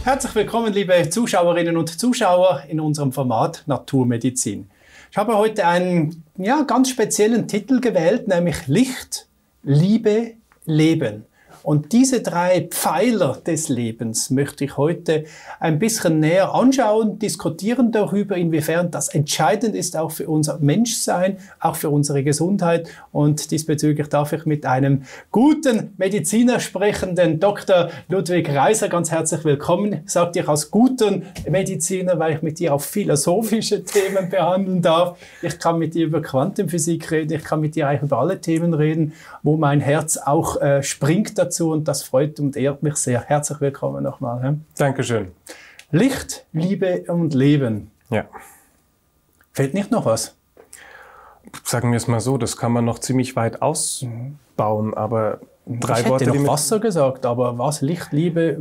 Herzlich willkommen, liebe Zuschauerinnen und Zuschauer, in unserem Format Naturmedizin. Ich habe heute einen ganz speziellen Titel gewählt, nämlich Licht, Liebe, Leben. Und diese 3 Pfeiler des Lebens möchte ich heute ein bisschen näher anschauen, diskutieren darüber, inwiefern das entscheidend ist, auch für unser Menschsein, auch für unsere Gesundheit. Und diesbezüglich darf ich mit einem guten Mediziner sprechen, den Dr. Ludwig Reiser. Ganz herzlich willkommen. Ich sage dir als guten Mediziner, weil ich mit dir auch philosophische Themen behandeln darf. Ich kann mit dir über Quantenphysik reden, ich kann mit dir eigentlich über alle Themen reden, wo mein Herz auch springt dazu. Und das freut und ehrt mich sehr. Herzlich willkommen nochmal. Dankeschön. Licht, Liebe und Leben. Ja. Fehlt nicht noch was? Sagen wir es mal so, das kann man noch ziemlich weit ausbauen, aber 3 Worte... Ich hätte noch Wasser gesagt, aber was? Licht, Liebe...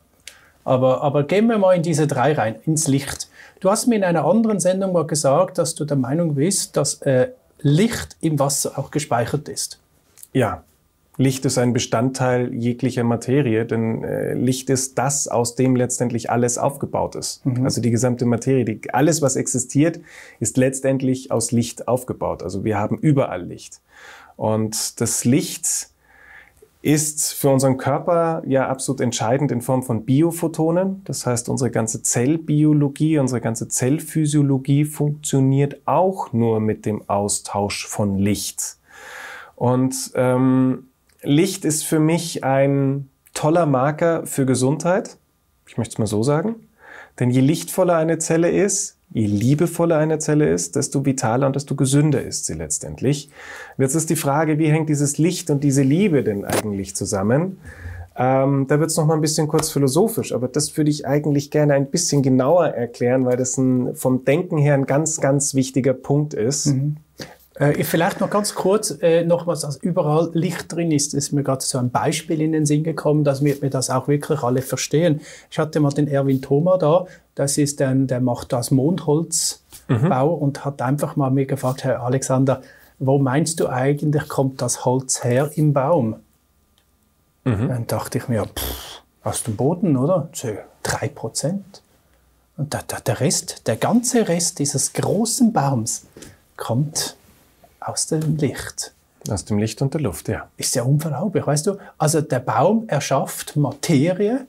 Aber gehen wir mal in diese 3 rein, ins Licht. Du hast mir in einer anderen Sendung mal gesagt, dass du der Meinung bist, dass Licht im Wasser auch gespeichert ist. Ja. Licht ist ein Bestandteil jeglicher Materie, denn Licht ist das, aus dem letztendlich alles aufgebaut ist. Also die gesamte Materie, alles, was existiert, ist letztendlich aus Licht aufgebaut. Also wir haben überall Licht. Und das Licht ist für unseren Körper ja absolut entscheidend in Form von Biophotonen. Das heißt, unsere ganze Zellbiologie, unsere ganze Zellphysiologie funktioniert auch nur mit dem Austausch von Licht. Und Licht ist für mich ein toller Marker für Gesundheit. Ich möchte es mal so sagen. Denn je lichtvoller eine Zelle ist, je liebevoller eine Zelle ist, desto vitaler und desto gesünder ist sie letztendlich. Und jetzt ist die Frage, wie hängt dieses Licht und diese Liebe denn eigentlich zusammen? Da wird es noch mal ein bisschen kurz philosophisch, aber das würde ich eigentlich gerne ein bisschen genauer erklären, weil das vom Denken her ein ganz, ganz wichtiger Punkt ist. Vielleicht noch ganz kurz, nochmals, dass überall Licht drin ist mir gerade so ein Beispiel in den Sinn gekommen, dass wir das auch wirklich alle verstehen. Ich hatte mal den Erwin Thoma da, der macht das Mondholzbau und hat einfach mal mir gefragt, Herr Alexander, wo meinst du eigentlich, kommt das Holz her im Baum? Dann dachte ich mir, aus dem Boden, oder? So 3%. Und der ganze Rest dieses großen Baums kommt aus dem Licht. Aus dem Licht und der Luft, ja. Ist ja unglaublich, weißt du? Also der Baum erschafft Materie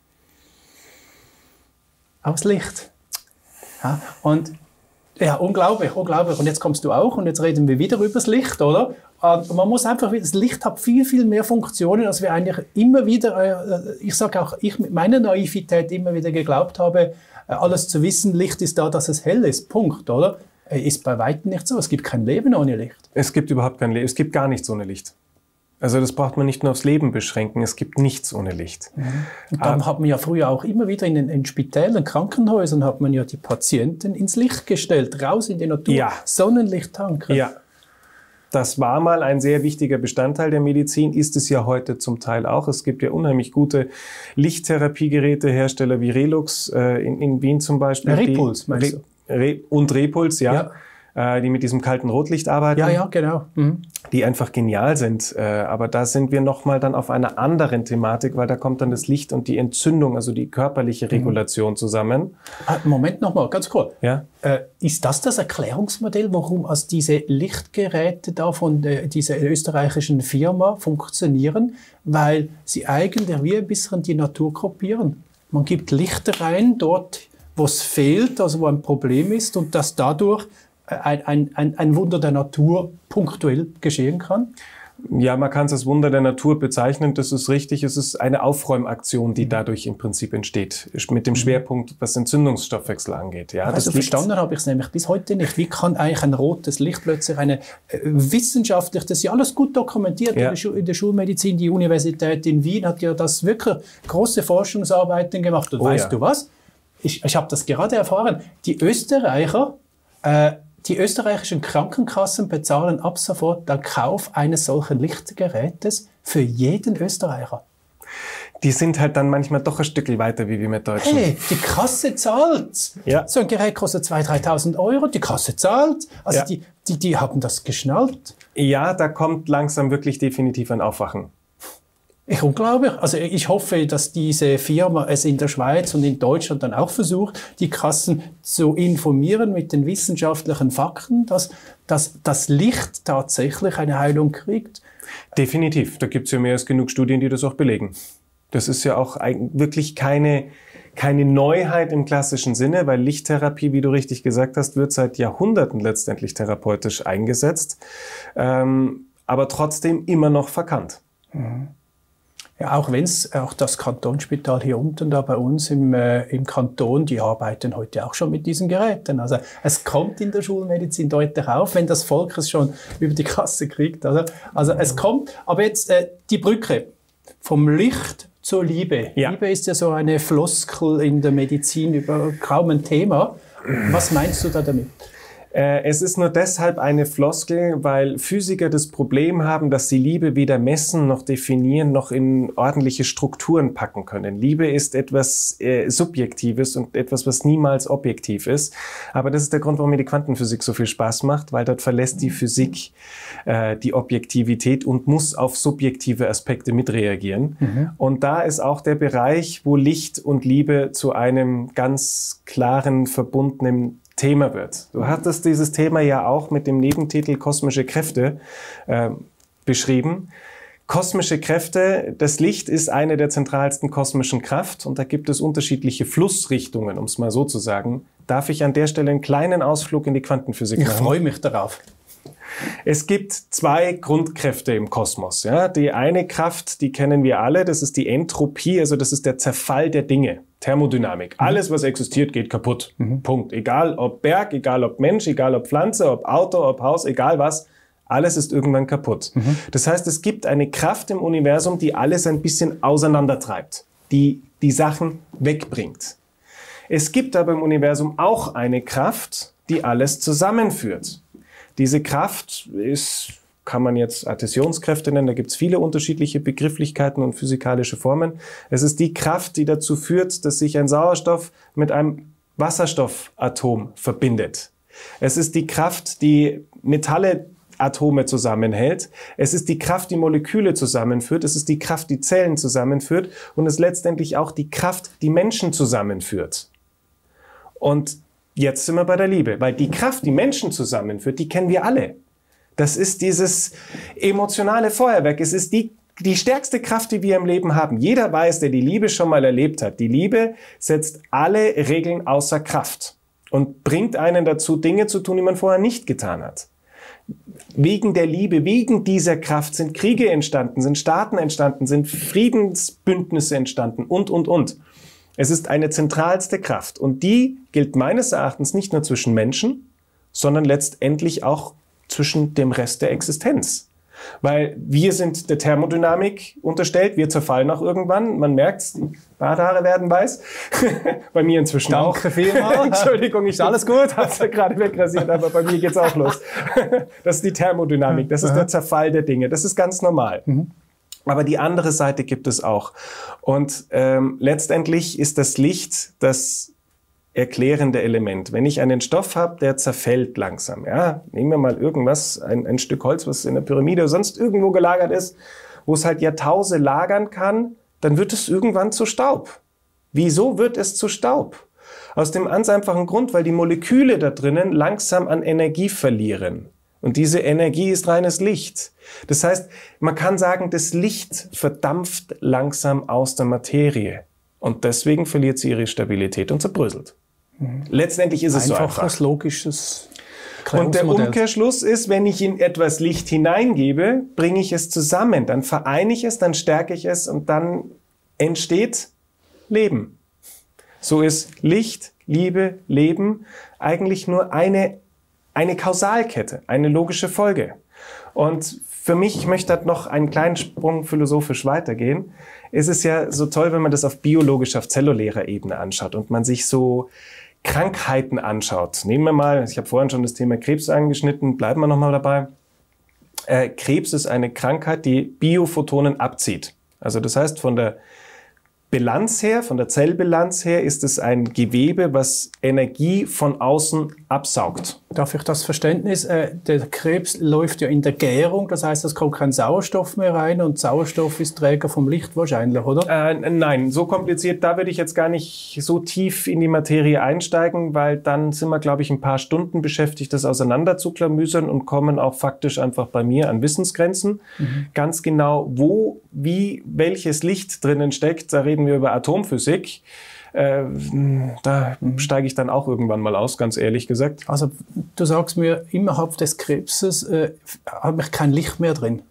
aus Licht. Ja, und ja, unglaublich, unglaublich. Und jetzt kommst du auch und jetzt reden wir wieder über das Licht, oder? Und man muss einfach, das Licht hat viel, viel mehr Funktionen, als wir eigentlich immer wieder, ich sage auch, ich mit meiner Naivität immer wieder geglaubt habe, alles zu wissen, Licht ist da, dass es hell ist, Punkt, oder? Ist bei weitem nicht so. Es gibt kein Leben ohne Licht. Es gibt überhaupt kein Leben. Es gibt gar nichts ohne Licht. Also das braucht man nicht nur aufs Leben beschränken. Es gibt nichts ohne Licht. Und dann hat man ja früher auch immer wieder in Spitälern, Krankenhäusern, hat man ja die Patienten ins Licht gestellt, raus in die Natur, ja. Sonnenlicht tanken. Ja, das war mal ein sehr wichtiger Bestandteil der Medizin, ist es ja heute zum Teil auch. Es gibt ja unheimlich gute Lichttherapiegeräte, Hersteller wie Relux, in Wien zum Beispiel. Repuls, meinst du? Und Repuls, ja. Die mit diesem kalten Rotlicht arbeiten. Ja, genau. Die einfach genial sind. Aber da sind wir nochmal dann auf einer anderen Thematik, weil da kommt dann das Licht und die Entzündung, also die körperliche Regulation zusammen. Moment nochmal, ganz kurz. Ja? Ist das Erklärungsmodell, warum also diese Lichtgeräte da von dieser österreichischen Firma funktionieren? Weil sie eigentlich wie ein bisschen die Natur kopieren. Man gibt Lichter rein, dort wo es fehlt, also wo ein Problem ist und dass dadurch ein Wunder der Natur punktuell geschehen kann? Ja, man kann es als Wunder der Natur bezeichnen, das ist richtig. Es ist eine Aufräumaktion, die dadurch im Prinzip entsteht, mit dem Schwerpunkt, was Entzündungsstoffwechsel angeht. Ja, also verstanden habe ich es nämlich bis heute nicht. Wie kann eigentlich ein rotes Licht plötzlich wissenschaftlich, das ist ja alles gut dokumentiert in der Schulmedizin, die Universität in Wien hat ja das wirklich große Forschungsarbeiten gemacht. Und weißt du was? Ich habe das gerade erfahren. Die österreichischen Krankenkassen bezahlen ab sofort den Kauf eines solchen Lichtgerätes für jeden Österreicher. Die sind halt dann manchmal doch ein Stückchen weiter wie wir mit Deutschen. Hey, die Kasse zahlt. Ja. So ein Gerät kostet 2.000, 3.000 Euro, die Kasse zahlt. Also ja. die haben das geschnallt. Ja, da kommt langsam wirklich definitiv ein Aufwachen. Unglaublich. Also ich hoffe, dass diese Firma es in der Schweiz und in Deutschland dann auch versucht, die Kassen zu informieren mit den wissenschaftlichen Fakten, dass das Licht tatsächlich eine Heilung kriegt. Definitiv. Da gibt es ja mehr als genug Studien, die das auch belegen. Das ist ja auch wirklich keine Neuheit im klassischen Sinne, weil Lichttherapie, wie du richtig gesagt hast, wird seit Jahrhunderten letztendlich therapeutisch eingesetzt, aber trotzdem immer noch verkannt. Mhm. Ja, auch das Kantonsspital hier unten da bei uns im Kanton, die arbeiten heute auch schon mit diesen Geräten. Also es kommt in der Schulmedizin deutlich auf, wenn das Volk es schon über die Kasse kriegt. Also es kommt, aber jetzt die Brücke vom Licht zur Liebe. Ja. Liebe ist ja so eine Floskel in der Medizin, kaum ein Thema. Was meinst du da damit? Es ist nur deshalb eine Floskel, weil Physiker das Problem haben, dass sie Liebe weder messen noch definieren noch in ordentliche Strukturen packen können. Liebe ist etwas Subjektives und etwas, was niemals objektiv ist. Aber das ist der Grund, warum mir die Quantenphysik so viel Spaß macht, weil dort verlässt die Physik die Objektivität und muss auf subjektive Aspekte mitreagieren. Mhm. Und da ist auch der Bereich, wo Licht und Liebe zu einem ganz klaren, verbundenen Thema wird. Du hattest dieses Thema ja auch mit dem Nebentitel Kosmische Kräfte beschrieben. Kosmische Kräfte, das Licht ist eine der zentralsten kosmischen Kraft und da gibt es unterschiedliche Flussrichtungen, um es mal so zu sagen. Darf ich an der Stelle einen kleinen Ausflug in die Quantenphysik machen? Ich freue mich darauf. Es gibt zwei Grundkräfte im Kosmos. Ja? Die eine Kraft, die kennen wir alle, das ist die Entropie, also das ist der Zerfall der Dinge. Thermodynamik. Alles, was existiert, geht kaputt. Punkt. Egal ob Berg, egal ob Mensch, egal ob Pflanze, ob Auto, ob Haus, egal was. Alles ist irgendwann kaputt. Das heißt, es gibt eine Kraft im Universum, die alles ein bisschen auseinandertreibt, die die Sachen wegbringt. Es gibt aber im Universum auch eine Kraft, die alles zusammenführt. Diese Kraft kann man jetzt Adhäsionskräfte nennen, da gibt es viele unterschiedliche Begrifflichkeiten und physikalische Formen. Es ist die Kraft, die dazu führt, dass sich ein Sauerstoff mit einem Wasserstoffatom verbindet. Es ist die Kraft, die Atome zusammenhält. Es ist die Kraft, die Moleküle zusammenführt. Es ist die Kraft, die Zellen zusammenführt. Und es ist letztendlich auch die Kraft, die Menschen zusammenführt. Und jetzt sind wir bei der Liebe, weil die Kraft, die Menschen zusammenführt, die kennen wir alle. Das ist dieses emotionale Feuerwerk. Es ist die stärkste Kraft, die wir im Leben haben. Jeder weiß, der die Liebe schon mal erlebt hat. Die Liebe setzt alle Regeln außer Kraft und bringt einen dazu, Dinge zu tun, die man vorher nicht getan hat. Wegen der Liebe, wegen dieser Kraft sind Kriege entstanden, sind Staaten entstanden, sind Friedensbündnisse entstanden und. Es ist eine zentralste Kraft und die gilt meines Erachtens nicht nur zwischen Menschen, sondern letztendlich auch zwischen dem Rest der Existenz. Weil wir sind der Thermodynamik unterstellt, wir zerfallen auch irgendwann. Man merkt's, die Barthaare werden weiß. Bei mir inzwischen auch. Danke vielmals. Entschuldigung, ist alles gut? Hab's ja gerade wegrasiert, aber bei mir geht's auch los. Das ist die Thermodynamik, das ist der Zerfall der Dinge, das ist ganz normal. Aber die andere Seite gibt es auch. Und letztendlich ist das Licht das erklärende Element. Wenn ich einen Stoff habe, der zerfällt langsam, ja, nehmen wir mal irgendwas, ein Stück Holz, was in der Pyramide oder sonst irgendwo gelagert ist, wo es halt Jahrtausende lagern kann, dann wird es irgendwann zu Staub. Wieso wird es zu Staub? Aus dem ganz einfachen Grund, weil die Moleküle da drinnen langsam an Energie verlieren. Und diese Energie ist reines Licht. Das heißt, man kann sagen, das Licht verdampft langsam aus der Materie. Und deswegen verliert sie ihre Stabilität und zerbröselt. Letztendlich ist es so einfach. Einfaches, logisches Und der Umkehrschluss ist, wenn ich in etwas Licht hineingebe, bringe ich es zusammen. Dann vereine ich es, dann stärke ich es und dann entsteht Leben. So ist Licht, Liebe, Leben eigentlich nur eine Kausalkette, eine logische Folge. Und für mich, ich möchte halt noch einen kleinen Sprung philosophisch weitergehen, ist es ja so toll, wenn man das auf biologischer, auf zellulärer Ebene anschaut und man sich so Krankheiten anschaut. Nehmen wir mal, ich habe vorhin schon das Thema Krebs angeschnitten, bleiben wir nochmal dabei. Krebs ist eine Krankheit, die Biophotonen abzieht. Also das heißt, von der Bilanz her, von der Zellbilanz her, ist es ein Gewebe, was Energie von außen absaugt. Darf ich das Verständnis, der Krebs läuft ja in der Gärung, das heißt, es kommt kein Sauerstoff mehr rein und Sauerstoff ist Träger vom Licht wahrscheinlich, oder? Nein, so kompliziert, da würde ich jetzt gar nicht so tief in die Materie einsteigen, weil dann sind wir, glaube ich, ein paar Stunden beschäftigt, das auseinander zu klamüsern und kommen auch faktisch einfach bei mir an Wissensgrenzen. Ganz genau, wo, wie, welches Licht drinnen steckt, da reden wir über Atomphysik. Da steige ich dann auch irgendwann mal aus, ganz ehrlich gesagt. Also du sagst mir, innerhalb des Krebses habe ich kein Licht mehr drin.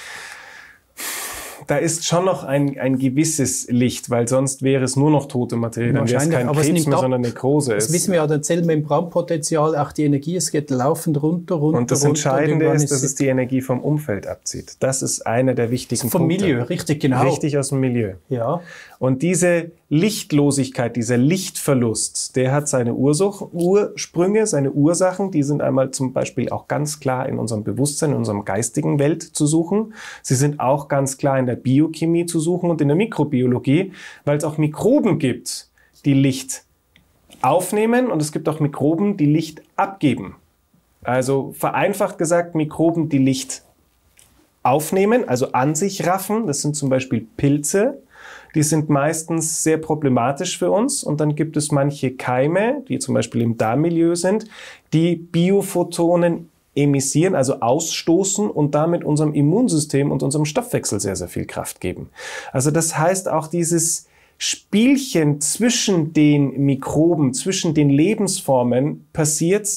Da ist schon noch ein gewisses Licht, weil sonst wäre es nur noch tote Materie. Dann wäre es kein Krebs mehr, sondern Nekrose. Das wissen wir ja, der Zellmembranpotenzial, auch die Energie, es geht laufend runter. Und das Entscheidende ist, dass es die Energie vom Umfeld abzieht. Das ist einer der wichtigen vom Punkte. Vom Milieu, richtig, genau. Richtig aus dem Milieu. Ja. Und diese Lichtlosigkeit, dieser Lichtverlust, der hat seine Ursprünge, seine Ursachen, die sind einmal zum Beispiel auch ganz klar in unserem Bewusstsein, in unserem geistigen Welt zu suchen. Sie sind auch ganz klar in der Biochemie zu suchen und in der Mikrobiologie, weil es auch Mikroben gibt, die Licht aufnehmen und es gibt auch Mikroben, die Licht abgeben. Also vereinfacht gesagt, Mikroben, die Licht aufnehmen, also an sich raffen, das sind zum Beispiel Pilze. Die sind meistens sehr problematisch für uns. Und dann gibt es manche Keime, die zum Beispiel im Darmmilieu sind, die Biophotonen emissieren, also ausstoßen und damit unserem Immunsystem und unserem Stoffwechsel sehr, sehr viel Kraft geben. Also das heißt auch dieses Spielchen zwischen den Mikroben, zwischen den Lebensformen passiert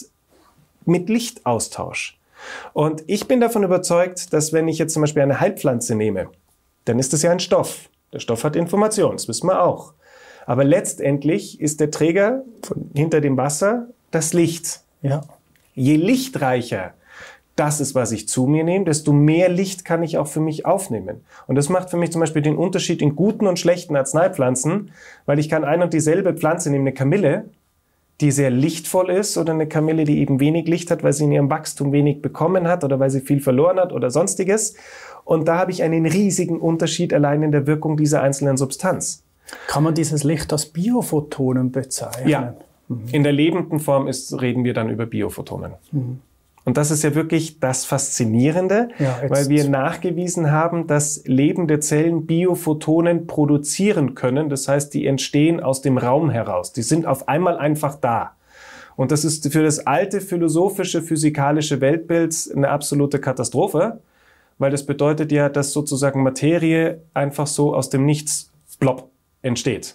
mit Lichtaustausch. Und ich bin davon überzeugt, dass wenn ich jetzt zum Beispiel eine Heilpflanze nehme, dann ist das ja ein Stoff. Der Stoff hat Information, das wissen wir auch. Aber letztendlich ist der Träger hinter dem Wasser das Licht. Ja. Je lichtreicher das ist, was ich zu mir nehme, desto mehr Licht kann ich auch für mich aufnehmen. Und das macht für mich zum Beispiel den Unterschied in guten und schlechten Arzneipflanzen, weil ich kann ein und dieselbe Pflanze nehmen, eine Kamille, die sehr lichtvoll ist, oder eine Kamille, die eben wenig Licht hat, weil sie in ihrem Wachstum wenig bekommen hat oder weil sie viel verloren hat oder sonstiges. Und da habe ich einen riesigen Unterschied allein in der Wirkung dieser einzelnen Substanz. Kann man dieses Licht als Biophotonen bezeichnen? Ja, in der lebenden Form reden wir dann über Biophotonen. Und das ist ja wirklich das Faszinierende, weil wir nachgewiesen haben, dass lebende Zellen Biophotonen produzieren können. Das heißt, die entstehen aus dem Raum heraus. Die sind auf einmal einfach da. Und das ist für das alte philosophische, physikalische Weltbild eine absolute Katastrophe, weil das bedeutet ja, dass sozusagen Materie einfach so aus dem Nichts plopp entsteht.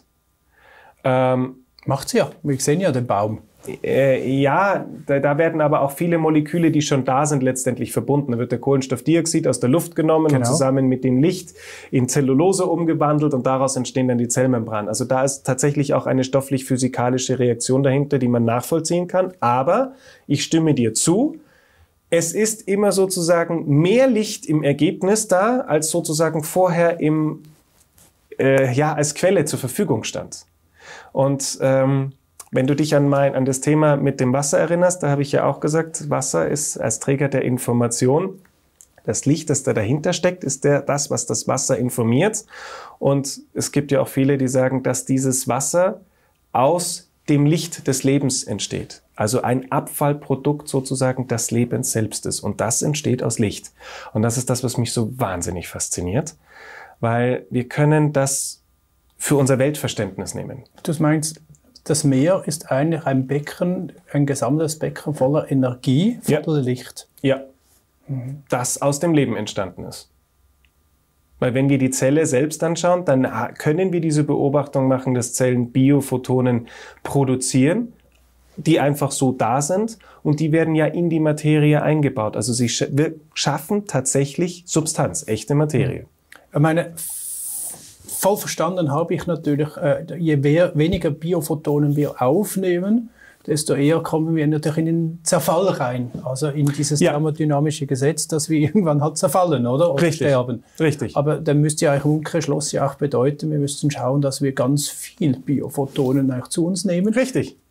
Macht's ja. Wir sehen ja den Baum. Ja, da werden aber auch viele Moleküle, die schon da sind, letztendlich verbunden. Da wird der Kohlenstoffdioxid aus der Luft genommen und zusammen mit dem Licht in Zellulose umgewandelt und daraus entstehen dann die Zellmembranen. Also da ist tatsächlich auch eine stofflich-physikalische Reaktion dahinter, die man nachvollziehen kann. Aber ich stimme dir zu, es ist immer sozusagen mehr Licht im Ergebnis da, als sozusagen vorher als Quelle zur Verfügung stand. Und wenn du dich an das Thema mit dem Wasser erinnerst, da habe ich ja auch gesagt, Wasser ist als Träger der Information. Das Licht, das da dahinter steckt, ist das, was das Wasser informiert. Und es gibt ja auch viele, die sagen, dass dieses Wasser aus dem Licht des Lebens entsteht. Also ein Abfallprodukt sozusagen des Lebens selbst ist. Und das entsteht aus Licht. Und das ist das, was mich so wahnsinnig fasziniert, weil wir können das für unser Weltverständnis nehmen. Du meinst, das Meer ist eigentlich ein Becken, ein gesammeltes Becken voller Energie, voller Licht. Ja, das aus dem Leben entstanden ist. Weil wenn wir die Zelle selbst anschauen, dann können wir diese Beobachtung machen, dass Zellen Biophotonen produzieren, die einfach so da sind und die werden ja in die Materie eingebaut. Also wir schaffen tatsächlich Substanz, echte Materie. Ich meine, voll verstanden habe ich natürlich, je weniger Biophotonen wir aufnehmen, desto eher kommen wir natürlich in den Zerfall rein. Also in dieses thermodynamische Gesetz, dass wir irgendwann halt zerfallen, oder? Oder sterben. Richtig. Aber dann müsste ja eigentlich im Umkehrschluss ja auch bedeuten, wir müssten schauen, dass wir ganz viel Biophotonen eigentlich zu uns nehmen. Richtig.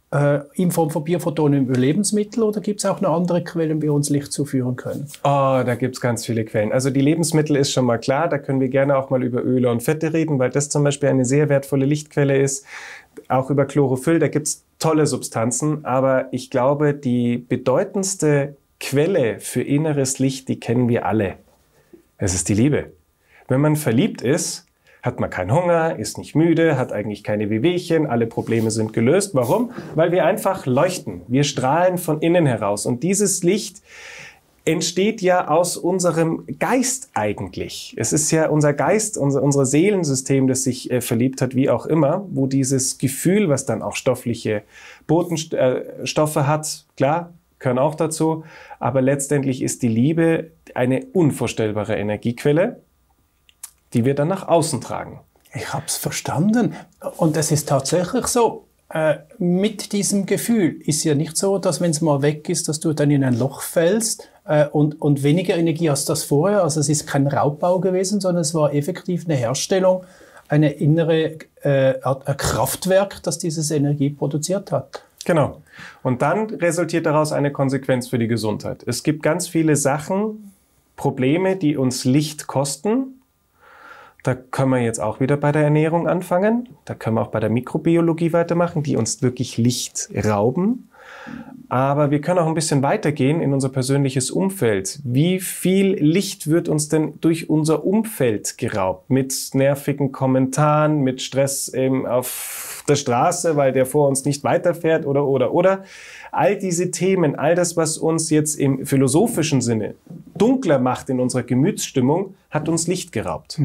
in Form von Biophotonen über Lebensmittel oder gibt es auch noch andere Quellen, die uns Licht zuführen können? Oh, da gibt es ganz viele Quellen. Also die Lebensmittel ist schon mal klar, da können wir gerne auch mal über Öle und Fette reden, weil das zum Beispiel eine sehr wertvolle Lichtquelle ist. Auch über Chlorophyll, da gibt es tolle Substanzen, aber ich glaube, die bedeutendste Quelle für inneres Licht, die kennen wir alle. Es ist die Liebe. Wenn man verliebt ist, hat man keinen Hunger, ist nicht müde, hat eigentlich keine Wehwehchen, alle Probleme sind gelöst. Warum? Weil wir einfach leuchten. Wir strahlen von innen heraus. Und dieses Licht entsteht ja aus unserem Geist eigentlich. Es ist ja unser Geist, unser Seelensystem, das sich verliebt hat, wie auch immer, wo dieses Gefühl, was dann auch stoffliche Botenstoffe hat, klar, gehören auch dazu, aber letztendlich ist die Liebe eine unvorstellbare Energiequelle, die wir dann nach außen tragen. Ich habe es verstanden. Und es ist tatsächlich so, mit diesem Gefühl ist ja nicht so, dass wenn es mal weg ist, dass du dann in ein Loch fällst und weniger Energie als das vorher. Also es ist kein Raubbau gewesen, sondern es war effektiv eine Herstellung, eine innere ein Kraftwerk, das dieses Energie produziert hat. Genau. Und dann resultiert daraus eine Konsequenz für die Gesundheit. Es gibt ganz viele Sachen, Probleme, die uns Licht kosten. Da können wir jetzt auch wieder bei der Ernährung anfangen. Da können wir auch bei der Mikrobiologie weitermachen, die uns wirklich Licht rauben. Aber wir können auch ein bisschen weitergehen in unser persönliches Umfeld. Wie viel Licht wird uns denn durch unser Umfeld geraubt? Mit nervigen Kommentaren, mit Stress auf der Straße, weil der vor uns nicht weiterfährt oder. All diese Themen, all das, was uns jetzt im philosophischen Sinne dunkler macht in unserer Gemütsstimmung, hat uns Licht geraubt.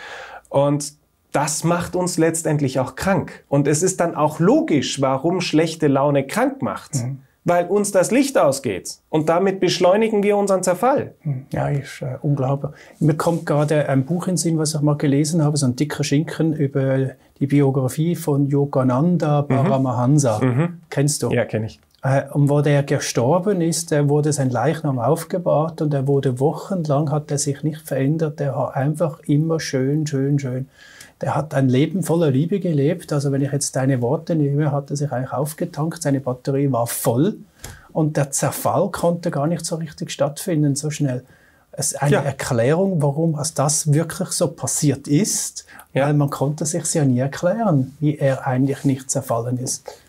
Und das macht uns letztendlich auch krank. Und es ist dann auch logisch, warum schlechte Laune krank macht. Weil uns das Licht ausgeht. Und damit beschleunigen wir unseren Zerfall. Ja, ist unglaublich. Mir kommt gerade ein Buch in den Sinn, was ich mal gelesen habe, so ein dicker Schinken über die Biografie von Yogananda Paramahansa. Kennst du? Ja, kenne ich. Und wo der gestorben ist, wurde sein Leichnam aufgebahrt und er wurde wochenlang, hat er sich nicht verändert. Der hat einfach immer schön. Der hat ein Leben voller Liebe gelebt. Also wenn ich jetzt deine Worte nehme, hat er sich eigentlich aufgetankt, seine Batterie war voll und der Zerfall konnte gar nicht so richtig stattfinden, so schnell. Es ist eine Erklärung, warum das wirklich so passiert ist, weil man konnte sich ja nie erklären, wie er eigentlich nicht zerfallen ist.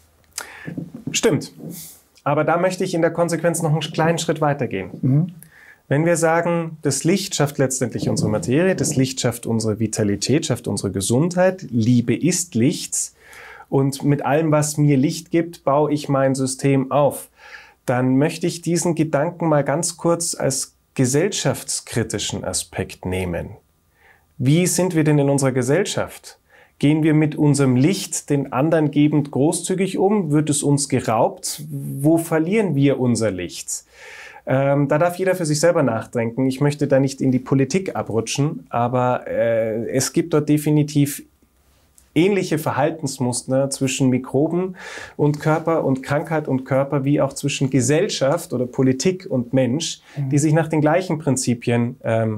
Stimmt. Aber da möchte ich in der Konsequenz noch einen kleinen Schritt weitergehen. Wenn wir sagen, das Licht schafft letztendlich unsere Materie, das Licht schafft unsere Vitalität, schafft unsere Gesundheit, Liebe ist Licht und mit allem, was mir Licht gibt, baue ich mein System auf, dann möchte ich diesen Gedanken mal ganz kurz als gesellschaftskritischen Aspekt nehmen. Wie sind wir denn in unserer Gesellschaft? Gehen wir mit unserem Licht den anderen gebend großzügig um? Wird es uns geraubt? Wo verlieren wir unser Licht? Da darf jeder für sich selber nachdenken. Ich möchte da nicht in die Politik abrutschen, aber es gibt dort definitiv ähnliche Verhaltensmuster zwischen Mikroben und Körper und Krankheit und Körper, wie auch zwischen Gesellschaft oder Politik und Mensch, die sich nach den gleichen Prinzipien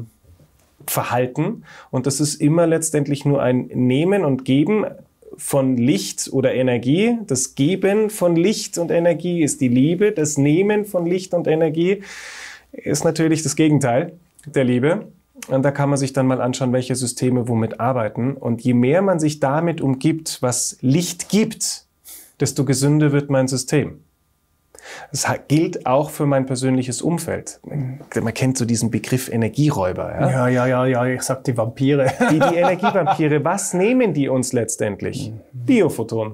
verhalten. Und das ist immer letztendlich nur ein Nehmen und Geben von Licht oder Energie. Das Geben von Licht und Energie ist die Liebe. Das Nehmen von Licht und Energie ist natürlich das Gegenteil der Liebe. Und da kann man sich dann mal anschauen, welche Systeme womit arbeiten. Und je mehr man sich damit umgibt, was Licht gibt, desto gesünder wird mein System. Das gilt auch für mein persönliches Umfeld. Man kennt so diesen Begriff Energieräuber. Ja, ich sag die Vampire. Die Energievampire, was nehmen die uns letztendlich? Biophotonen.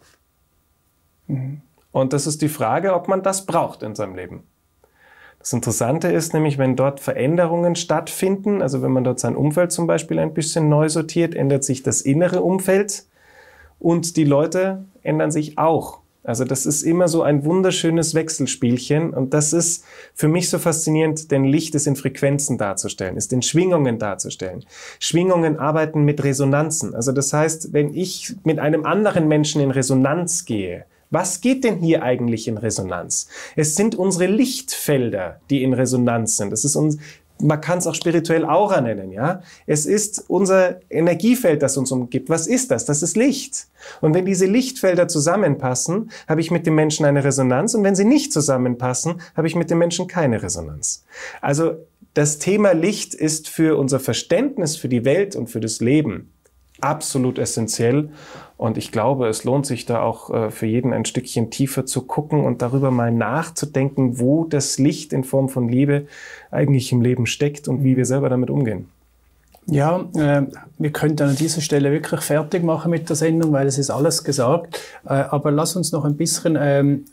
Und das ist die Frage, ob man das braucht in seinem Leben. Das Interessante ist nämlich, wenn dort Veränderungen stattfinden, also wenn man dort sein Umfeld zum Beispiel ein bisschen neu sortiert, ändert sich das innere Umfeld und die Leute ändern sich auch. Also das ist immer so ein wunderschönes Wechselspielchen und das ist für mich so faszinierend, denn Licht ist in Frequenzen darzustellen, ist in Schwingungen darzustellen. Schwingungen arbeiten mit Resonanzen. Also das heißt, wenn ich mit einem anderen Menschen in Resonanz gehe, was geht denn hier eigentlich in Resonanz? Es sind unsere Lichtfelder, die in Resonanz sind. Es ist man kann es auch spirituell Aura nennen, ja. Es ist unser Energiefeld, das uns umgibt. Was ist das? Das ist Licht. Und wenn diese Lichtfelder zusammenpassen, habe ich mit dem Menschen eine Resonanz. Und wenn sie nicht zusammenpassen, habe ich mit dem Menschen keine Resonanz. Also das Thema Licht ist für unser Verständnis für die Welt und für das Leben absolut essentiell. Und ich glaube, es lohnt sich da auch für jeden ein Stückchen tiefer zu gucken und darüber mal nachzudenken, wo das Licht in Form von Liebe eigentlich im Leben steckt und wie wir selber damit umgehen. Ja, wir könnten an dieser Stelle wirklich fertig machen mit der Sendung, weil es ist alles gesagt. Aber lass uns noch ein bisschen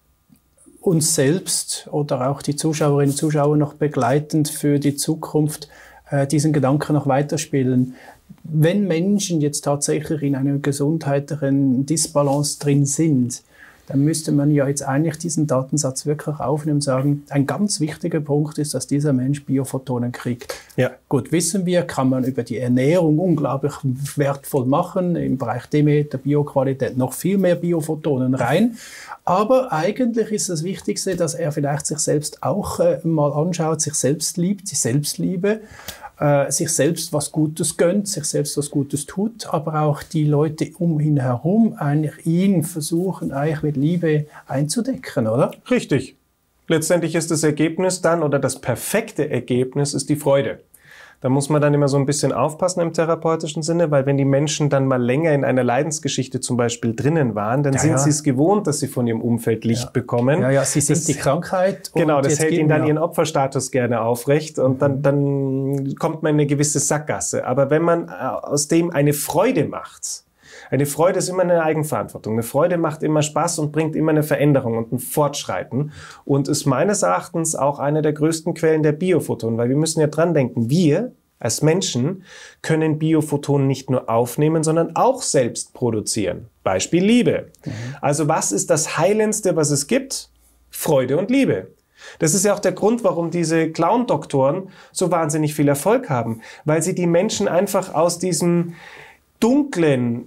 uns selbst oder auch die Zuschauerinnen und Zuschauer noch begleitend für die Zukunft diesen Gedanken noch weiterspielen. Wenn Menschen jetzt tatsächlich in einer gesundheitlichen Disbalance drin sind, dann müsste man ja jetzt eigentlich diesen Datensatz wirklich aufnehmen und sagen, ein ganz wichtiger Punkt ist, dass dieser Mensch Biophotonen kriegt. Ja. Gut, wissen wir, kann man über die Ernährung unglaublich wertvoll machen, im Bereich Demeter, Bioqualität noch viel mehr Biophotonen rein. Aber eigentlich ist das Wichtigste, dass er vielleicht sich selbst auch mal anschaut, sich selbst liebt, sich Selbstliebe, sich selbst was Gutes gönnt, sich selbst was Gutes tut, aber auch die Leute um ihn herum eigentlich ihn versuchen, eigentlich mit Liebe einzudecken, oder? Richtig. Letztendlich ist das Ergebnis dann, oder das perfekte Ergebnis ist die Freude. Da muss man dann immer so ein bisschen aufpassen im therapeutischen Sinne, weil wenn die Menschen dann mal länger in einer Leidensgeschichte zum Beispiel drinnen waren, dann sind sie es gewohnt, dass sie von ihrem Umfeld Licht bekommen. Ja, sie sind die Krankheit. Genau, das hält ihnen dann ihren Opferstatus gerne aufrecht und dann kommt man in eine gewisse Sackgasse. Aber wenn man aus dem eine Freude macht, eine Freude ist immer eine Eigenverantwortung. Eine Freude macht immer Spaß und bringt immer eine Veränderung und ein Fortschreiten und ist meines Erachtens auch eine der größten Quellen der Biophotonen, weil wir müssen ja dran denken, wir als Menschen können Biophotonen nicht nur aufnehmen, sondern auch selbst produzieren. Beispiel Liebe. Also was ist das Heilendste, was es gibt? Freude und Liebe. Das ist ja auch der Grund, warum diese Clown-Doktoren so wahnsinnig viel Erfolg haben, weil sie die Menschen einfach aus diesem dunklen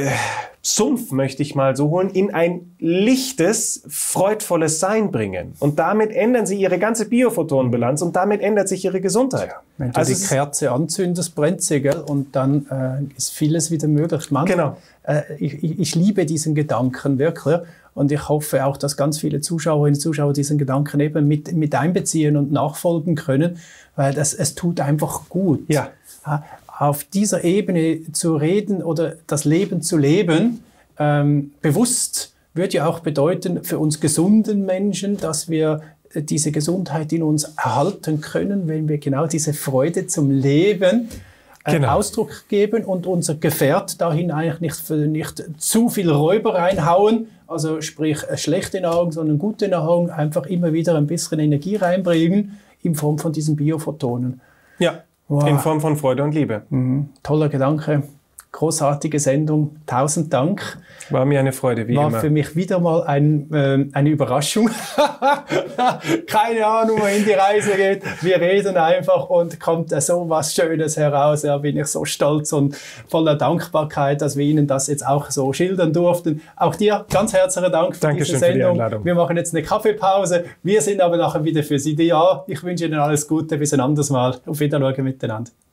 Sumpf, möchte ich mal so holen, in ein lichtes, freudvolles Sein bringen. Und damit ändern sie ihre ganze Biophotonenbilanz und damit ändert sich ihre Gesundheit. Wenn du die Kerze anzündest, brennt sie, gell? Und dann ist vieles wieder möglich. Genau. Ich liebe diesen Gedanken wirklich. Und ich hoffe auch, dass ganz viele Zuschauerinnen und Zuschauer diesen Gedanken eben mit einbeziehen und nachfolgen können, weil es tut einfach gut. Ja. Auf dieser Ebene zu reden oder das Leben zu leben, bewusst, würde ja auch bedeuten für uns gesunden Menschen, dass wir diese Gesundheit in uns erhalten können, wenn wir genau diese Freude zum Leben Ausdruck geben und unser Gefährt dahin eigentlich nicht zu viel Räuber reinhauen, also sprich schlechte Nahrung, sondern gute Nahrung, einfach immer wieder ein bisschen Energie reinbringen in Form von diesen Biophotonen. Ja. Wow. In Form von Freude und Liebe. Toller Gedanke. Großartige Sendung. 1000 Dank. War mir eine Freude, wie immer. War für mich wieder mal eine Überraschung. Keine Ahnung, wohin die Reise geht. Wir reden einfach und kommt so was Schönes heraus. Ja, bin ich so stolz und voller Dankbarkeit, dass wir Ihnen das jetzt auch so schildern durften. Auch dir ganz herzlichen Dank für diese Sendung. Für die Einladung. Wir machen jetzt eine Kaffeepause. Wir sind aber nachher wieder für Sie da. Ich wünsche Ihnen alles Gute. Bis ein anderes Mal. Auf Wiedersehen miteinander.